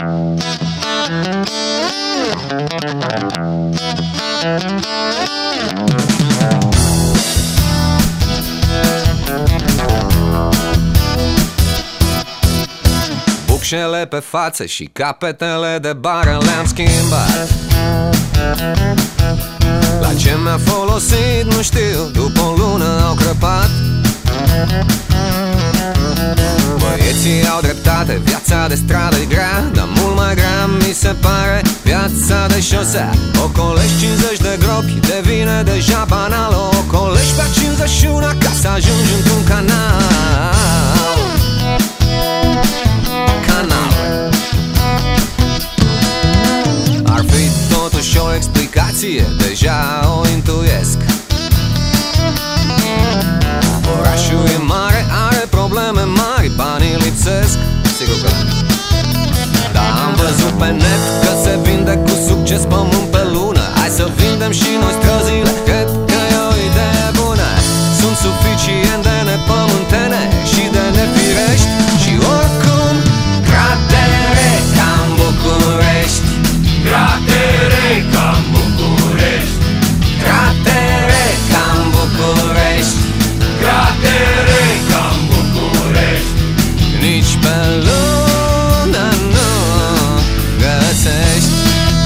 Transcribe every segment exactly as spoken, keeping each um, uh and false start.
Bucșele pe față și capetele de bară le-am schimbat. La ce mi-a folosit, nu știu, după o lună au crăpat. Băieții au dreptate, viața de stradă e grea, dar mult mai grea mi se pare viața de șosea. Ocolești cincizeci de gropi, devine deja banal. Ocolești pe cincizeci și unu ca să ajungi într-un canal. Canal. Ar fi totuși o explicație, deja o intuiesc. Orașul e mare, are probleme mari, banii lipsesc, sigur că da. Dar am văzut pe net că se vinde cu succes pământ pe lună. Hai să vindem și noi străzile, cred că e o idee bună. Sunt suficient de nepământene și de nefirești. Și oricum, cratere ca-n București. Cratere ca-n București. Cratere ca-n București. Cratere ca-n București. Nici pe lună nu găsești.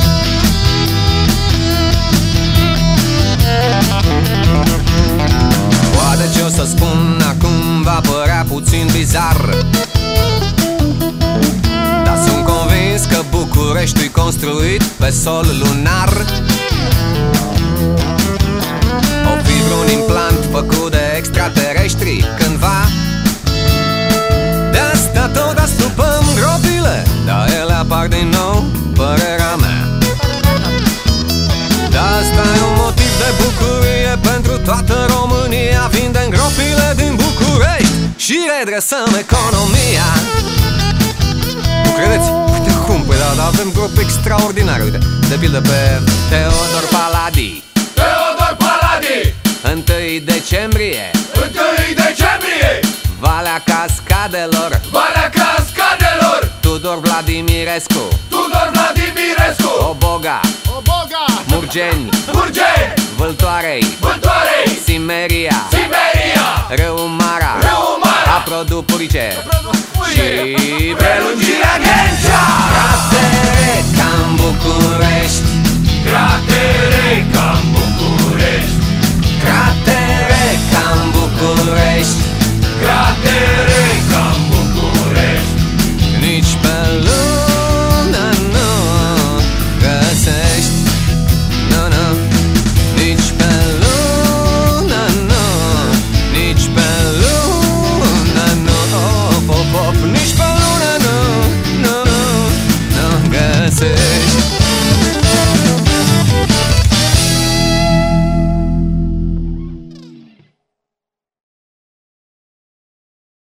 Poate ce o să spun acum va părea puțin bizar, dar sunt convins că Bucureștiul-i construit pe sol lunar. O fi vreun implant făcut de extraterestri cândva. De asta tot astupăm gropile, dar ele apar din nou, părerea mea. De asta e un motiv de bucurie pentru toată România. Vindem gropile din București și redresăm economia. Nu credeți? Uite cum, păi da, da, avem gropi extraordinare. Uite, de pildă pe Teodor Paladi. Teodor Paladi. întâi decembrie. întâi decembrie. Valea Cascadelor. Valea Cascadelor. Tudor Vladimirescu. Tudor Vladimirescu. Oboga. Oboga. Murgeni. Murgeni. Vâltoarei. Vântoarei. Simeria. Siberia. Râul Mara. Râul Mara. Aprodupurice. Aprodupurice. Și prelungirea Ghenii.